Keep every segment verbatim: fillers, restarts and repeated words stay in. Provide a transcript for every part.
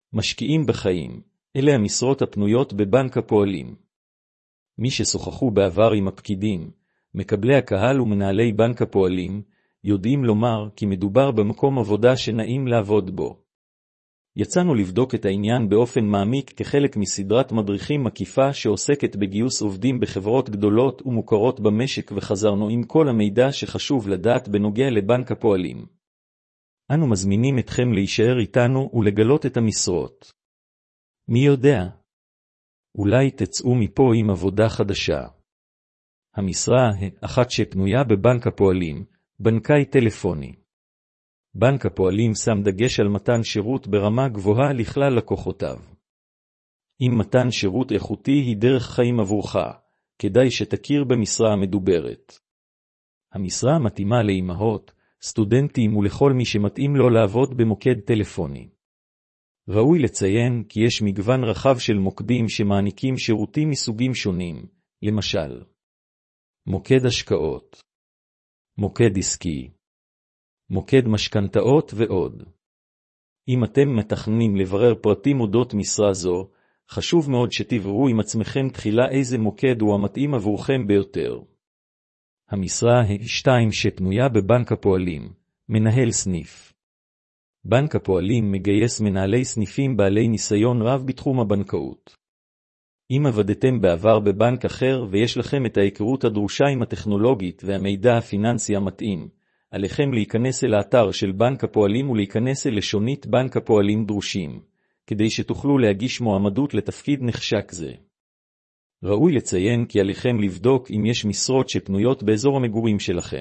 משקיעים בחיים, אלה המשרות הפנויות בבנק הפועלים. מי ששוחחו בעבר עם הפקידים, מקבלי הקהל ומנהלי בנק הפועלים, יודעים לומר כי מדובר במקום עבודה שנעים לעבוד בו. יצאנו לבדוק את העניין באופן מעמיק כחלק מסדרת מדריכים מקיפה שעוסקת בגיוס עובדים בחברות גדולות ומוכרות במשק, וחזרנו עם כל המידע שחשוב לדעת בנוגע לבנק הפועלים. אנו מזמינים אתכם להישאר איתנו ולגלות את המשרות. מי יודע? אולי תצאו מפה עם עבודה חדשה. המשרה האחת שפנויה בבנק הפועלים, בנקאי טלפוני. בנק הפועלים שם דגש על מתן שירות ברמה גבוהה לכלל לקוחותיו. אם מתן שירות איכותי היא דרך חיים עבורך, כדאי שתכיר במשרה המדוברת. המשרה מתאימה לאימהות, סטודנטים ולכל מי שמתאים לו לעבוד במוקד טלפוני. ראוי לציין כי יש מגוון רחב של מוקדים שמעניקים שירותים מסוגים שונים, למשל מוקד השקעות, מוקד עסקי, מוקד משכנתאות ועוד. אם אתם מתכננים לברר פרטים אודות משרה זו, חשוב מאוד שתבררו עם עצמכם תחילה איזה מוקד הוא המתאים עבורכם ביותר. המשרה השתיים שפנויה בבנק הפועלים, מנהל סניף. בנק הפועלים מגייס מנהלי סניפים בעלי ניסיון רב בתחום הבנקאות. אם עבדתם בעבר בבנק אחר ויש לכם את ההיכרות הדרושה עם הטכנולוגית והמידע הפיננסי המתאים, עליכם להיכנס אל האתר של בנק הפועלים ולהיכנס אל לשונית בנק הפועלים דרושים, כדי שתוכלו להגיש מועמדות לתפקיד נחשק זה. ראוי לציין כי עליכם לבדוק אם יש משרות שפנויות באזור המגורים שלכם.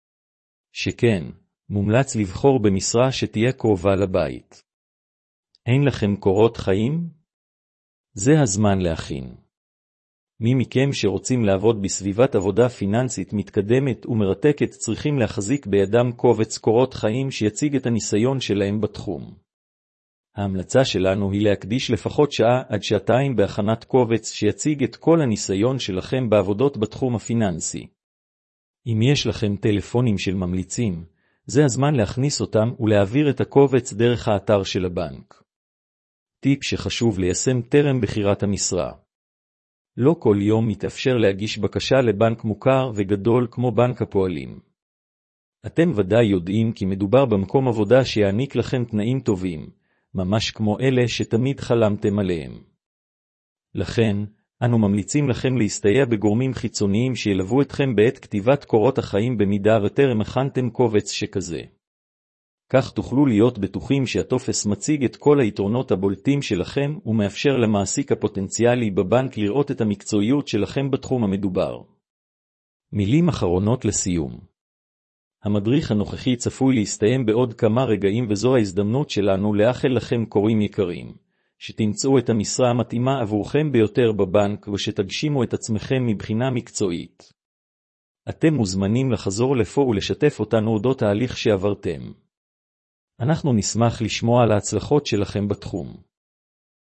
שכן, מומלץ לבחור במשרה שתהיה קרובה לבית. אין לכם קורות חיים? זה הזמן להכין. מי מכם שרוצים לעבוד בסביבת עבודה פיננסית מתקדמת ומרתקת צריכים להחזיק בידם קובץ קורות חיים שיציג את הניסיון שלהם בתחום. ההמלצה שלנו היא להקדיש לפחות שעה עד שעתיים בהכנת קובץ שיציג את כל הניסיון שלכם בעבודות בתחום הפיננסי. אם יש לכם טלפונים של ממליצים, זה הזמן להכניס אותם ולהעביר את הקובץ דרך האתר של הבנק. טיפ שחשוב ליישם טרם בחירת המשרה. לא כל יום מתאפשר להגיש בקשה לבנק מוכר וגדול כמו בנק הפועלים. אתם ודאי יודעים כי מדובר במקום עבודה שיעניק לכם תנאים טובים, ממש כמו אלה שתמיד חלמתם עליהם. לכן, אנו ממליצים לכם להסתייע בגורמים חיצוניים שילוו אתכם בעת כתיבת קורות החיים במידה וטרם הכנתם קובץ שכזה. כך תוכלו להיות בטוחים שהטופס מציג את כל היתרונות הבולטים שלכם ומאפשר למעסיק הפוטנציאלי בבנק לראות את המקצועיות שלכם בתחום המדובר. מילים אחרונות לסיום. המדריך הנוכחי צפוי להסתיים בעוד כמה רגעים וזו ההזדמנות שלנו לאחל לכם קוראים יקרים, שתמצאו את המשרה המתאימה עבורכם ביותר בבנק ושתגשימו את עצמכם מבחינה מקצועית. אתם מוזמנים לחזור לפה ולשתף אותנו אודות ההליך שעברתם. אנחנו נשמח לשמוע על ההצלחות שלכם בתחום.